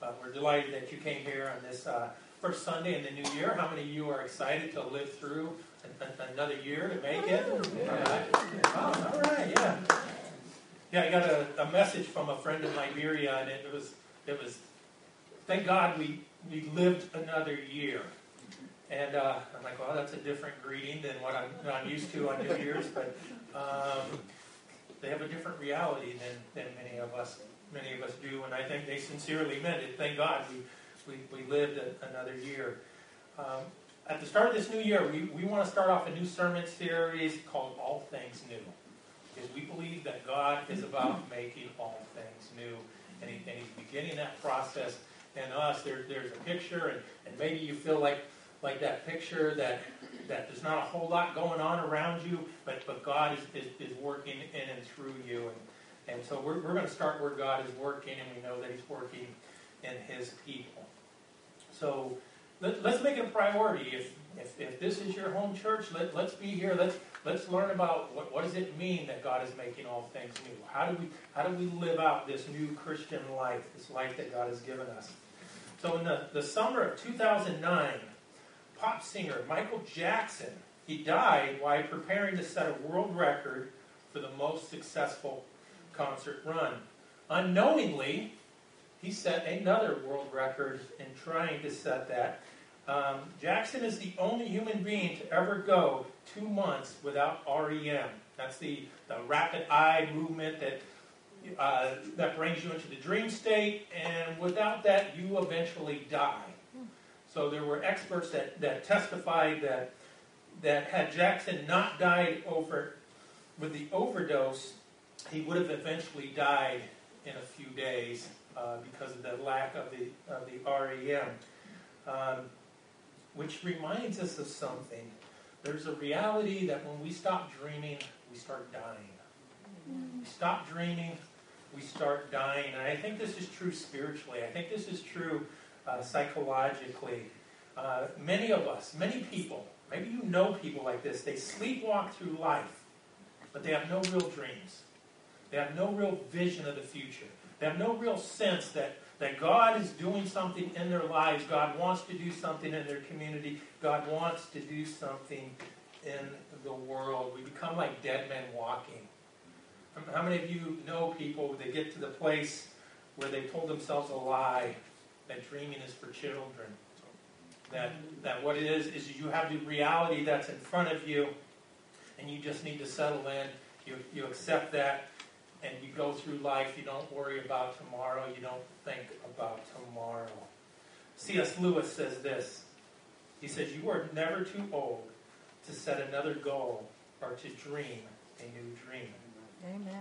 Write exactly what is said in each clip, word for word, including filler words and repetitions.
Uh, we're delighted that you came here on this uh, first Sunday in the new year. How many of you are excited to live through an, an, another year to make it? Yeah. Oh, all right, yeah. Yeah, I got a, a message from a friend in Liberia, and it was, it was, thank God we, we lived another year. And uh, I'm like, well, that's a different greeting than what I'm, what I'm used to on New Year's, but um, they have a different reality than, than many of us many of us do, and I think they sincerely meant it. Thank God we, we, we lived a, another year. Um, at the start of this new year, we, we want to start off a new sermon series called All Things New. Because we believe that God is about making all things new, and, he, and He's beginning that process in us. There, there's a picture, and, and maybe you feel like like that picture that that there's not a whole lot going on around you, but, but God is, is, is working in and through you. And And so we're, we're going to start where God is working, and we know that He's working in His people. So let, let's make it a priority. If, if if this is your home church, let, let's be here. Let's let's learn about what, what does it mean that God is making all things new. How do we how do we live out this new Christian life, this life that God has given us? So in the, the summer of two thousand nine, pop singer Michael Jackson, he died while preparing to set a world record for the most successful concert run. Unknowingly, he set another world record in trying to set that. Um, Jackson is the only human being to ever go two months without R E M. That's the, the rapid eye movement that uh, that brings you into the dream state, and without that, you eventually die. So there were experts that, that testified that that had Jackson not died over with the overdose, he would have eventually died in a few days uh, because of the lack of the of the R E M. Um, which reminds us of something. There's a reality that when we stop dreaming, we start dying. We stop dreaming, we start dying. And I think this is true spiritually. I think this is true uh, psychologically. Uh, many of us, many people, maybe you know people like this, they sleepwalk through life, but they have no real dreams. They have no real vision of the future. They have no real sense that, that God is doing something in their lives. God wants to do something in their community. God wants to do something in the world. We become like dead men walking. How many of you know people, they get to the place where they told themselves a lie, that dreaming is for children? That, that what it is, is you have the reality that's in front of you, and you just need to settle in. You, you accept that. And you go through life, you don't worry about tomorrow, you don't think about tomorrow. C S Lewis says this. He says, you are never too old to set another goal or to dream a new dream. Amen.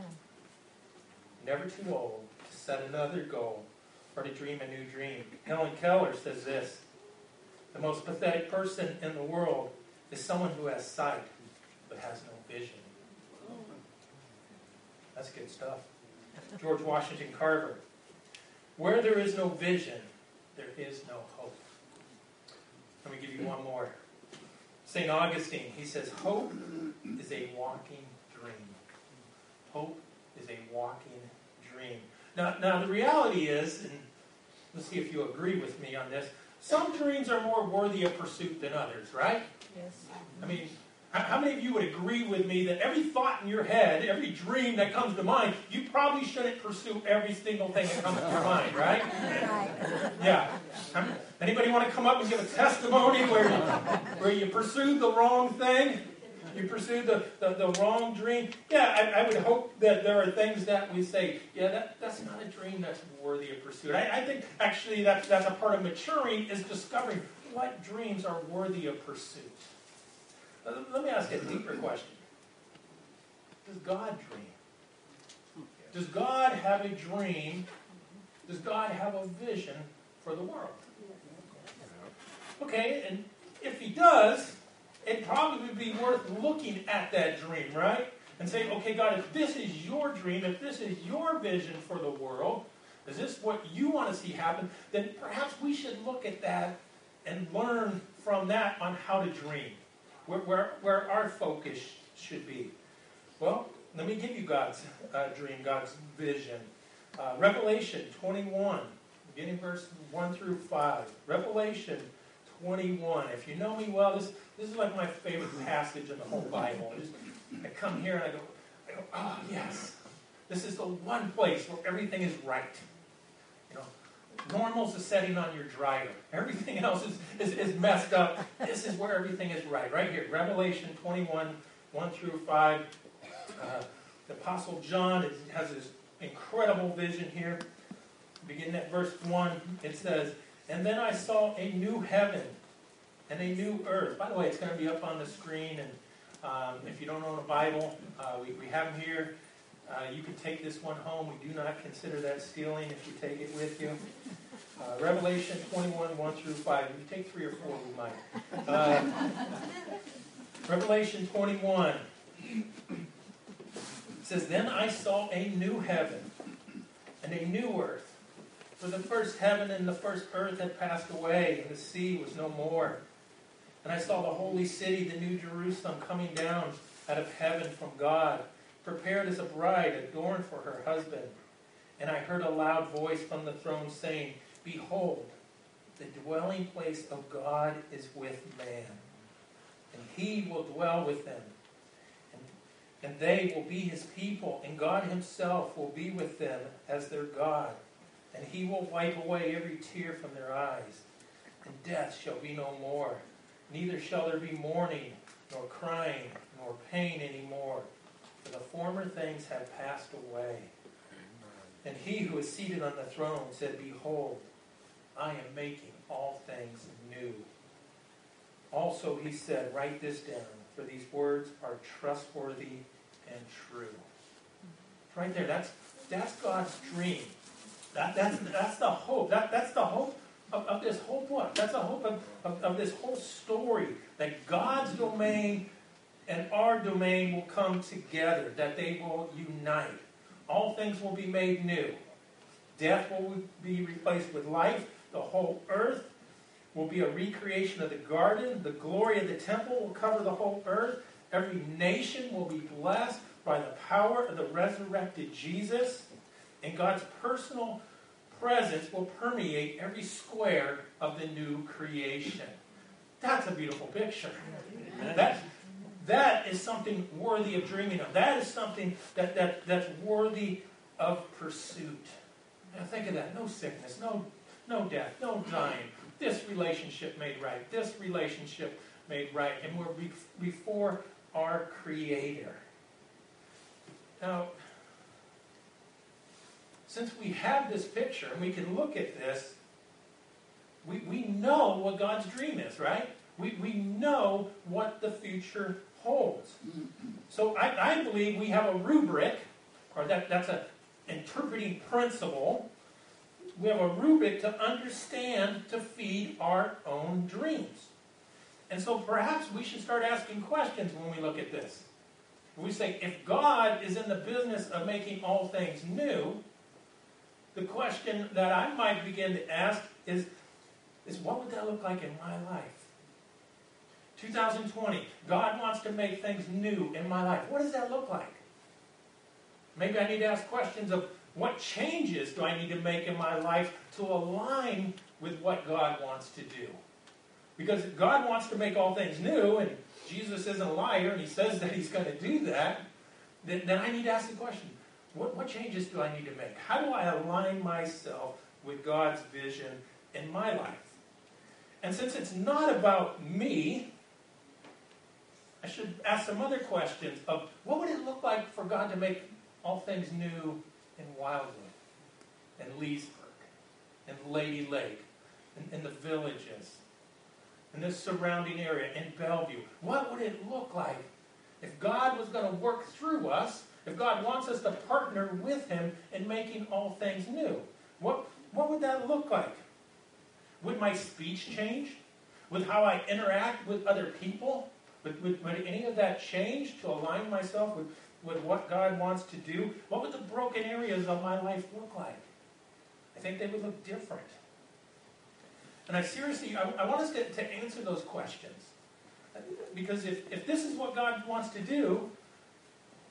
Never too old to set another goal or to dream a new dream. Helen Keller says this. The most pathetic person in the world is someone who has sight but has no vision. That's good stuff. George Washington Carver. Where there is no vision, there is no hope. Let me give you one more. Saint Augustine, he says, hope is a walking dream. Hope is a walking dream. Now, now the reality is, and let's see if you agree with me on this, some dreams are more worthy of pursuit than others, right? Yes. I mean, how many of you would agree with me that every thought in your head, every dream that comes to mind, you probably shouldn't pursue every single thing that comes to your mind, right? Right. Yeah. Anybody want to come up and give a testimony where you, where you pursued the wrong thing? You pursued the, the, the wrong dream? Yeah, I, I would hope that there are things that we say, yeah, that, that's not a dream that's worthy of pursuit. I, I think actually that, that's a part of maturing is discovering what dreams are worthy of pursuit. Let me ask a deeper question. Does God dream? Does God have a dream? Does God have a vision for the world? Okay, and if He does, it'd probably be worth looking at that dream, right? And saying, okay, God, if this is your dream, if this is your vision for the world, is this what you want to see happen? Then perhaps we should look at that and learn from that on how to dream. Where, where, where our focus should be. Well, let me give you God's uh, dream, God's vision. Uh, Revelation twenty-one, beginning verse one through five. Revelation twenty-one. If you know me well, this, this is like my favorite passage in the whole Bible. I, just, I come here and I go, I go, oh, yes. This is the one place where everything is right. You know, normal's the setting on your dryer. Everything else is, is, is messed up. This is where everything is right. Right here, Revelation twenty-one, one through five. Uh, the Apostle John is, has this incredible vision here. Beginning at verse one, it says, "And then I saw a new heaven and a new earth." By the way, it's going to be up on the screen. And um, if you don't own a Bible, uh, we, we have them here. Uh, you can take this one home. We do not consider that stealing if you take it with you. Uh, Revelation twenty-one, one through five. If you take three or four, we might. Uh, Revelation twenty-one. It says, "Then I saw a new heaven and a new earth. For the first heaven and the first earth had passed away, and the sea was no more. And I saw the holy city, the new Jerusalem, coming down out of heaven from God, prepared as a bride adorned for her husband. And I heard a loud voice from the throne saying, 'Behold, the dwelling place of God is with man, and he will dwell with them. And, and they will be his people, and God himself will be with them as their God. And he will wipe away every tear from their eyes. And death shall be no more. Neither shall there be mourning, nor crying, nor pain any more. For the former things have passed away.' And he who is seated on the throne said, 'Behold, I am making all things new.' Also he said, 'Write this down, for these words are trustworthy and true.'" Right there, that's, that's God's dream. That, that's, that's the hope. That, that's the hope of, of this whole book. That's the hope of, of, of this whole story. That God's domain and our domain will come together. That they will unite. All things will be made new. Death will be replaced with life. The whole earth will be a recreation of the garden. The glory of the temple will cover the whole earth. Every nation will be blessed by the power of the resurrected Jesus. And God's personal presence will permeate every square of the new creation. That's a beautiful picture. That, that is something worthy of dreaming of. That is something that, that, that's worthy of pursuit. Now think of that. No sickness, no, no death, no dying. This relationship made right. This relationship made right. And we're be- before our Creator. Now, since we have this picture and we can look at this, we, we know what God's dream is, right? We, we know what the future holds. So I, I believe we have a rubric, or that, that's an interpreting principle. We have a rubric to understand, to feed our own dreams. And so perhaps we should start asking questions when we look at this. We say, if God is in the business of making all things new, the question that I might begin to ask is, is what would that look like in my life? two thousand twenty, God wants to make things new in my life. What does that look like? Maybe I need to ask questions of what changes do I need to make in my life to align with what God wants to do? Because if God wants to make all things new, and Jesus isn't a liar, and he says that he's going to do that, then, then I need to ask the question, What, what changes do I need to make? How do I align myself with God's vision in my life? And since it's not about me, I should ask some other questions of what would it look like for God to make all things new in Wildwood, and Leesburg, and Lady Lake, and, and the villages, and this surrounding area, in Bellevue. What would it look like if God was going to work through us? If God wants us to partner with him in making all things new, what, what would that look like? Would my speech change? Would how I interact with other people? Would, would, would any of that change to align myself with, with what God wants to do? What would the broken areas of my life look like? I think they would look different. And I seriously, I, I want us to, to answer those questions. Because if, if this is what God wants to do,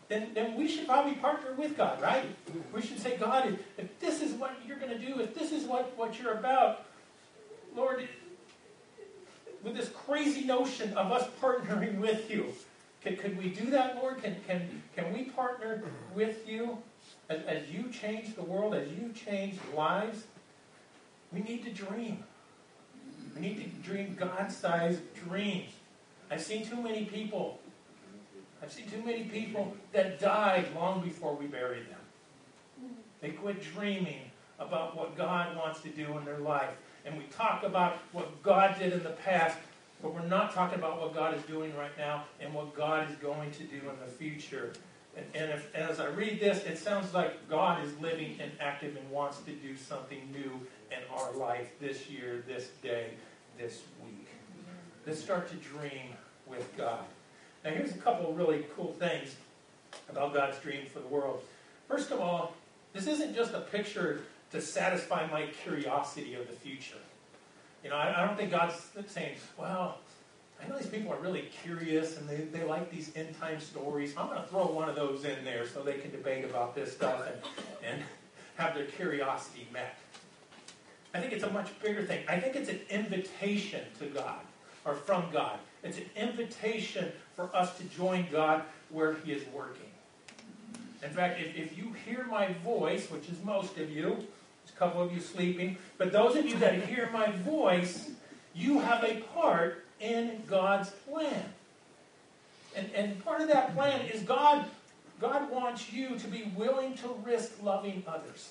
then, then we should probably partner with God, right? We should say, God, if, if this is what you're going to do, if this is what, what you're about, Lord, with this crazy notion of us partnering with you, could, could we do that, Lord? Can, can, can we partner with you as, as you change the world, as you change lives? We need to dream. We need to dream God-sized dreams. I've seen too many people I've seen too many people that died long before we buried them. They quit dreaming about what God wants to do in their life. And we talk about what God did in the past, but we're not talking about what God is doing right now and what God is going to do in the future. And, and, if, and as I read this, it sounds like God is living and active and wants to do something new in our life this year, this day, this week. Let's start to dream with God. Now here's a couple of really cool things about God's dream for the world. First of all, this isn't just a picture to satisfy my curiosity of the future. You know, I, I don't think God's saying, well, I know these people are really curious and they, they like these end time stories. I'm going to throw one of those in there so they can debate about this stuff and, and have their curiosity met. I think it's a much bigger thing. I think it's an invitation to God, or from God. It's an invitation for us to join God where He is working. In fact, if, if you hear my voice, which is most of you, there's a couple of you sleeping, but those of you that hear my voice, you have a part in God's plan. And, and part of that plan is God, God wants you to be willing to risk loving others.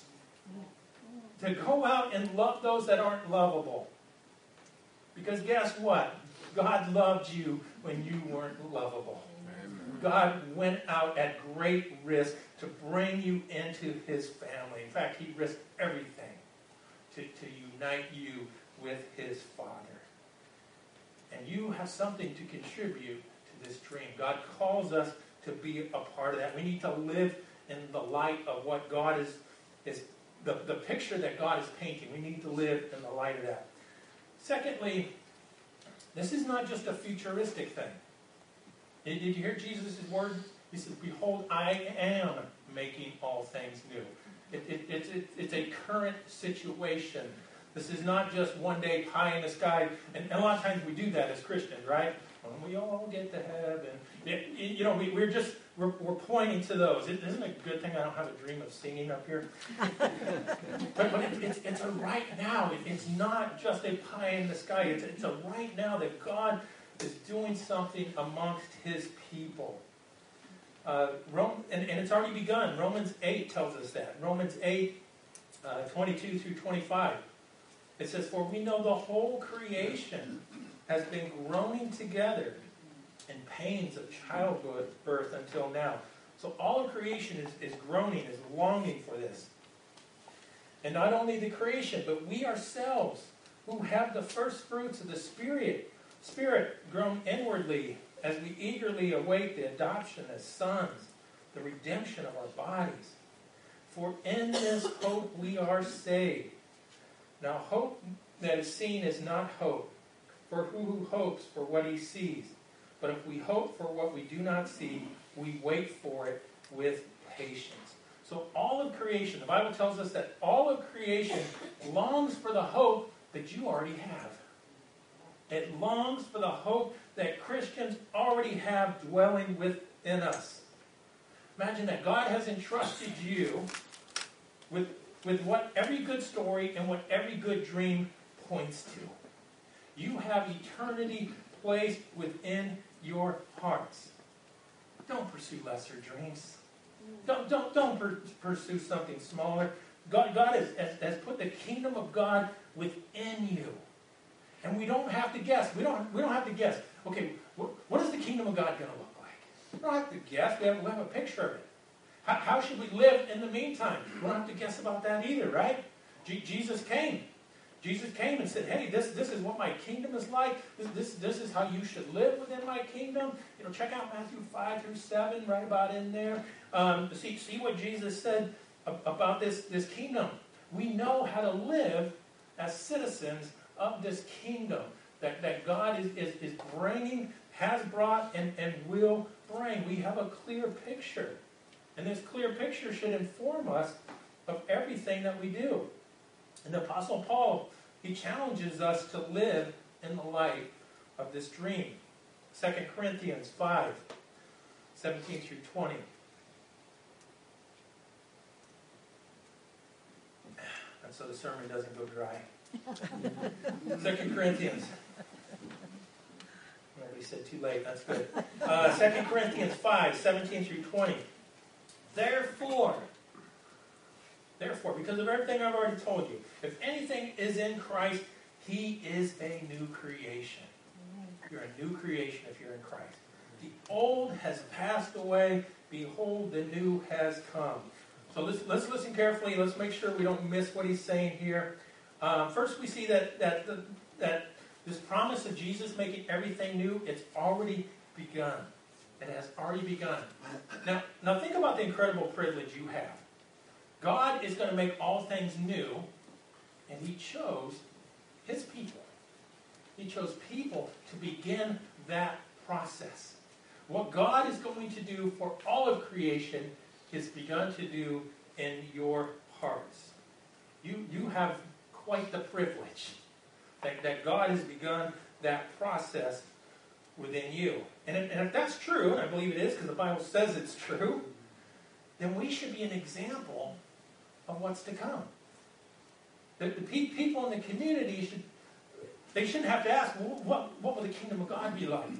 To go out and love those that aren't lovable. Because guess what? God loved you when you weren't lovable. God went out at great risk to bring you into His family. In fact, He risked everything to, to unite you with His Father. And you have something to contribute to this dream. God calls us to be a part of that. We need to live in the light of what God is, is the, the picture that God is painting. We need to live in the light of that. Secondly, this is not just a futuristic thing. Did, did you hear Jesus' word? He says, behold, I am making all things new. It, it, it, it, it's a current situation. This is not just one day pie in the sky. And, and a lot of times we do that as Christians, right? When we all get to heaven. It, it, you know, we, we're just, we're, we're pointing to those. It, isn't it a good thing I don't have a dream of singing up here? but but it, it's, it's a right now. It, it's not just a pie in the sky. It's, it's a right now that God is doing something amongst His people. Uh, Rome, and, and it's already begun. Romans eight tells us that. Romans eight, uh, twenty-two through twenty-five. It says, for we know the whole creation has been groaning together in pains of childbirth until now. So all of creation is, is groaning, is longing for this. And not only the creation, but we ourselves, who have the first fruits of the Spirit, Spirit grown inwardly as we eagerly await the adoption as sons, the redemption of our bodies. For in this hope we are saved. Now hope that is seen is not hope, for who hopes for what he sees? But if we hope for what we do not see, we wait for it with patience. So all of creation, the Bible tells us that all of creation longs for the hope that you already have. It longs for the hope that Christians already have dwelling within us. Imagine that God has entrusted you with, with what every good story and what every good dream points to. You have eternity placed within your hearts. Don't pursue lesser dreams. Don't, don't, don't per- pursue something smaller. God, God has, has, has put the kingdom of God within you. And we don't have to guess. We don't, we don't have to guess. Okay, what, what is the kingdom of God going to look like? We don't have to guess. We have, we have a picture of it. How, how should we live in the meantime? We don't have to guess about that either, right? G- Jesus came. Jesus came and said, hey, this, this is what my kingdom is like. This, this, this is how you should live within my kingdom. You know, check out Matthew five through seven, right about in there. Um, see, see what Jesus said about this, this kingdom. We know how to live as citizens of this kingdom that, that God is, is, is bringing, has brought, and, and will bring. We have a clear picture. And this clear picture should inform us of everything that we do. And the Apostle Paul, he challenges us to live in the light of this dream. Second Corinthians five, seventeen through twenty. And so the sermon doesn't go dry. Second Corinthians. We said too late, that's good. Uh, Second Corinthians five, seventeen through twenty. Therefore, therefore, because of everything I've already told you, if anything is in Christ, he is a new creation. You're a new creation if you're in Christ. The old has passed away. Behold, the new has come. So let's, let's listen carefully. Let's make sure we don't miss what he's saying here. Um, first, we see that that the, that this promise of Jesus making everything new, it's already begun. It has already begun. Now, now think about the incredible privilege you have. God is going to make all things new, and he chose his people. He chose people to begin that process. What God is going to do for all of creation is begun to do in your hearts. You, you have quite the privilege that, that God has begun that process within you. And if, and if that's true, and I believe it is because the Bible says it's true, then we should be an example of what's to come. The, the pe- people in the community should, they shouldn't have to ask, well, what, what will the kingdom of God be like?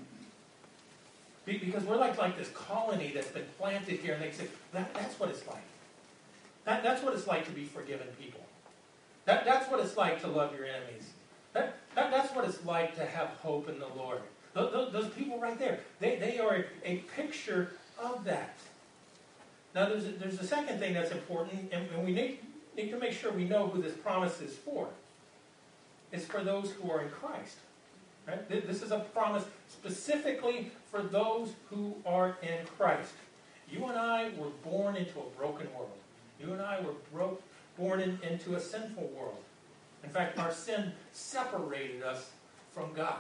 Be, because we're like, like this colony that's been planted here, and they say, that, that's what it's like. That, that's what it's like to be forgiven people. That, that's what it's like to love your enemies. That, that, that's what it's like to have hope in the Lord. Those, those, those people right there, they, they are a, a picture of that. Now, there's a, there's a second thing that's important, and, and we need, need to make sure we know who this promise is for. It's for those who are in Christ. Right? This is a promise specifically for those who are in Christ. You and I were born into a broken world. You and I were broke, born in, into a sinful world. In fact, our sin separated us from God.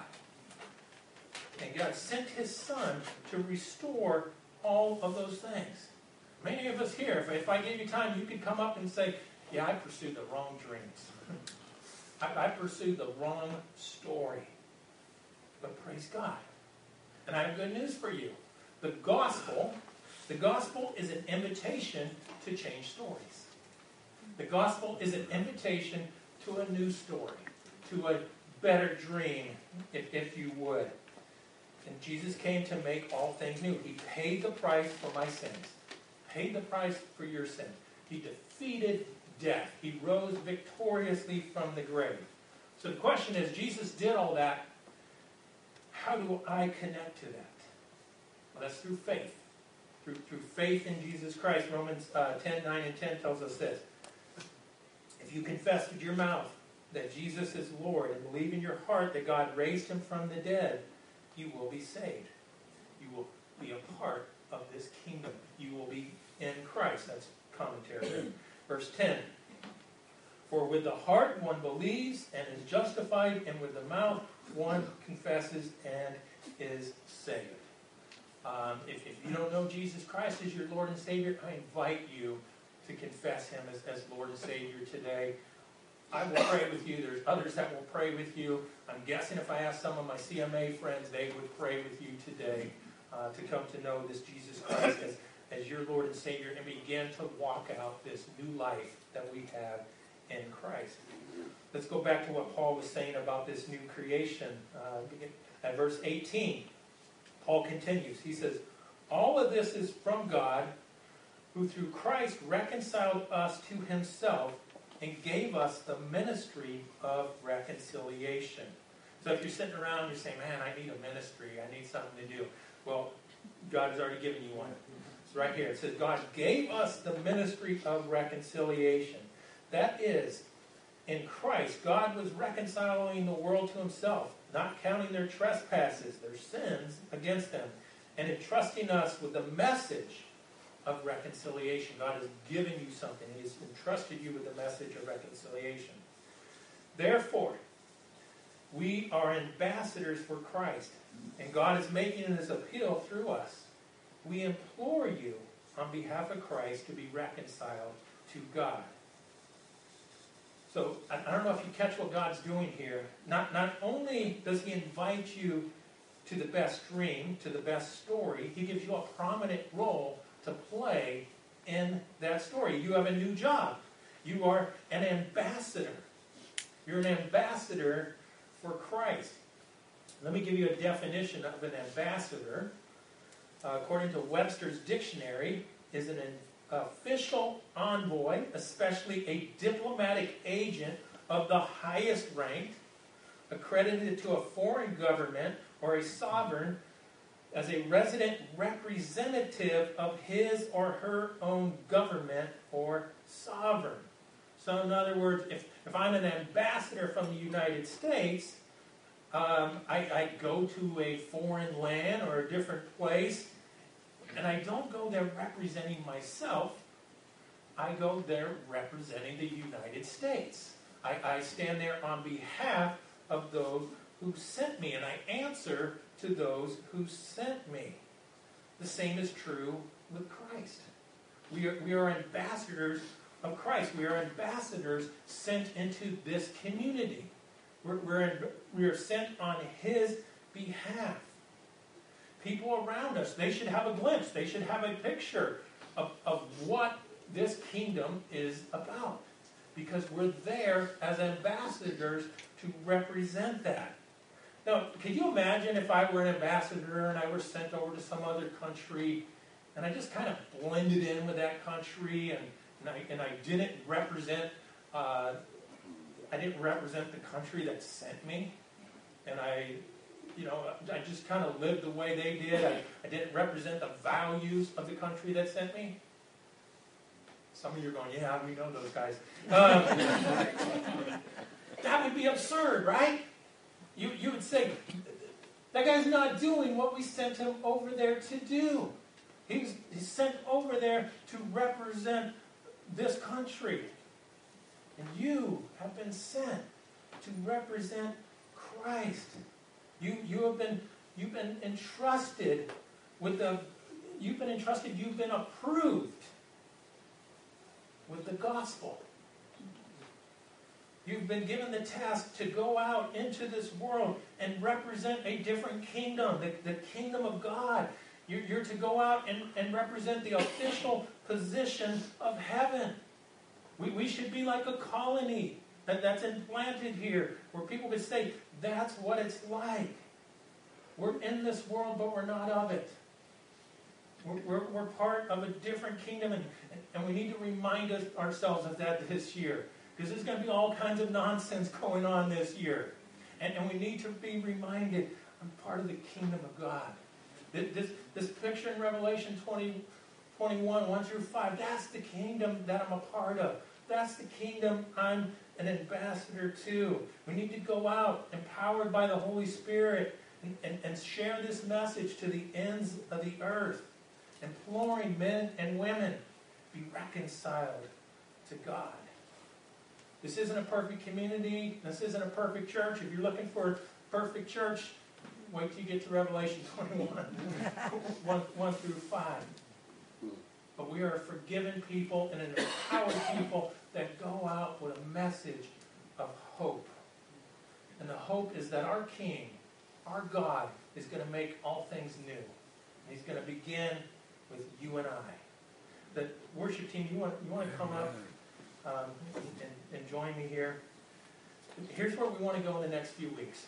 And God sent his Son to restore all of those things. Many of us here, if, if I gave you time, you could come up and say, yeah, I pursued the wrong dreams. I, I pursued the wrong story. But praise God. And I have good news for you. The gospel, the gospel is an invitation to change stories. The gospel is an invitation to a new story, to a better dream, if, if you would. And Jesus came to make all things new. He paid the price for my sins. Paid the price for your sin. He defeated death. He rose victoriously from the grave. So the question is, Jesus did all that. How do I connect to that? Well, that's through faith. Through, through faith in Jesus Christ. Romans uh, ten, nine, and ten tells us this. If you confess with your mouth that Jesus is Lord and believe in your heart that God raised him from the dead, you will be saved. You will be a part of this kingdom. You will be in Christ. That's commentary. Verse ten. For with the heart one believes and is justified, and with the mouth one confesses and is saved. Um, if, if you don't know Jesus Christ as your Lord and Savior, I invite you to confess him as, as Lord and Savior today. I will pray with you. There's others that will pray with you. I'm guessing if I asked some of my C M A friends, they would pray with you today uh, to come to know this Jesus Christ as, as your Lord and Savior and begin to walk out this new life that we have in Christ. Let's go back to what Paul was saying about this new creation. Uh, at verse eighteen, Paul continues. He says, all of this is from God, who through Christ reconciled us to himself and gave us the ministry of reconciliation. So if you're sitting around and you're saying, man, I need a ministry, I need something to do. Well, God has already given you one. It's right here. It says, God gave us the ministry of reconciliation. That is, in Christ, God was reconciling the world to himself, not counting their trespasses, their sins against them, and entrusting us with the message of reconciliation. God has given you something. He has entrusted you with the message of reconciliation. Therefore, we are ambassadors for Christ, and God is making this appeal through us. We implore you, on behalf of Christ to be reconciled to God. So I, I don't know if you catch what God's doing here. Not, not only does he invite you to the best dream, to the best story, he gives you a prominent role to play in that story. You have a new job. You are an ambassador. You're an ambassador for Christ. Let me give you a definition of an ambassador. Uh, according to Webster's dictionary, is an official envoy, especially a diplomatic agent of the highest rank, accredited to a foreign government or a sovereign as a resident representative of his or her own government or sovereign. So in other words, if, if I'm an ambassador from the United States, um, I, I go to a foreign land or a different place, and I don't go there representing myself. I go there representing the United States. I, I stand there on behalf of those who sent me, and I answer to those who sent me. The same is true with Christ. We are, we are ambassadors of Christ. We are ambassadors sent into this community. We're, we're, we are sent on his behalf. People around us, they should have a glimpse. They should have a picture of, of what this kingdom is about. Because we're there as ambassadors to represent that. Now, could you imagine if I were an ambassador and I were sent over to some other country and I just kind of blended in with that country and, and, I, and I didn't represent uh, I didn't represent the country that sent me, and I, you know, I just kind of lived the way they did. I, I didn't represent the values of the country that sent me. Some of you are going, yeah, we know those guys. Um, that would be absurd, right? You, you would say, that guy's not doing what we sent him over there to do. He's, he's sent over there to represent this country. And you have been sent to represent Christ. You, you have been, you've been entrusted with the, you've been entrusted, you've been approved with the gospel. You've been given the task to go out into this world and represent a different kingdom, the, the kingdom of God. You're, you're to go out and, and represent the official position of heaven. We, we should be like a colony that, that's implanted here, where people could say, that's what it's like. We're in this world, but we're not of it. We're, we're, we're part of a different kingdom, and, and we need to remind us, ourselves of that this year. Because there's going to be all kinds of nonsense going on this year. And, and we need to be reminded, I'm part of the kingdom of God. This, this, this picture in Revelation twenty, twenty-one, one through five, that's the kingdom that I'm a part of. That's the kingdom I'm an ambassador to. We need to go out, empowered by the Holy Spirit, and, and, and share this message to the ends of the earth, imploring men and women, be reconciled to God. This isn't a perfect community. This isn't a perfect church. If you're looking for a perfect church, wait till you get to Revelation twenty-one, one, one through five. But we are a forgiven people and an empowered people that go out with a message of hope. And the hope is that our King, our God, is going to make all things new. And he's going to begin with you and I. The worship team, you want, you want to come up um, and, and join me here? Here's where we want to go in the next few weeks.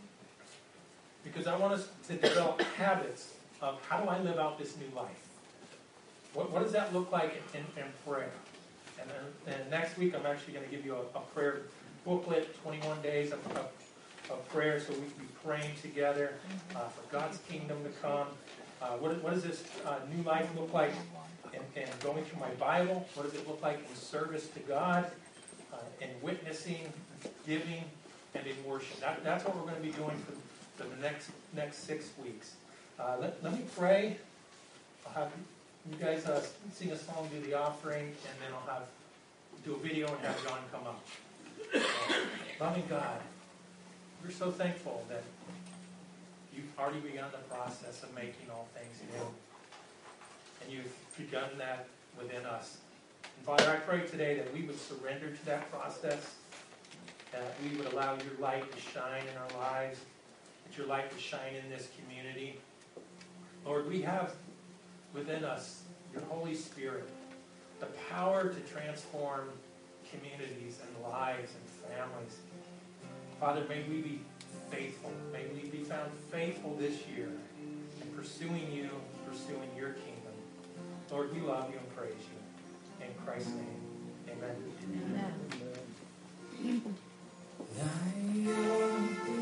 Because I want us to develop habits of how do I live out this new life? What, what does that look like in, in prayer? And then and next week, I'm actually going to give you a, a prayer booklet, twenty-one days of, of, of prayer, so we can be praying together uh, for God's kingdom to come. Uh, what, what does this uh, new life look like in, in going through my Bible? What does it look like in service to God, uh, in witnessing, giving, and in worship? That, that's what we're going to be doing for, for the next next six weeks. Uh, let, let me pray. I'll have you guys uh, sing a song, do the offering, and then I'll have do a video and have John come up. Uh, loving God, we're so thankful that you've already begun the process of making all things new. and you've begun that within us. And Father, I pray today that we would surrender to that process, that we would allow your light to shine in our lives, that your light would shine in this community. Lord, we have within us your Holy Spirit, the power to transform communities and lives and families. Father, may we be faithful. May we be found faithful this year in pursuing you, pursuing your kingdom. Lord, we love you and praise you. In Christ's name, amen. Amen.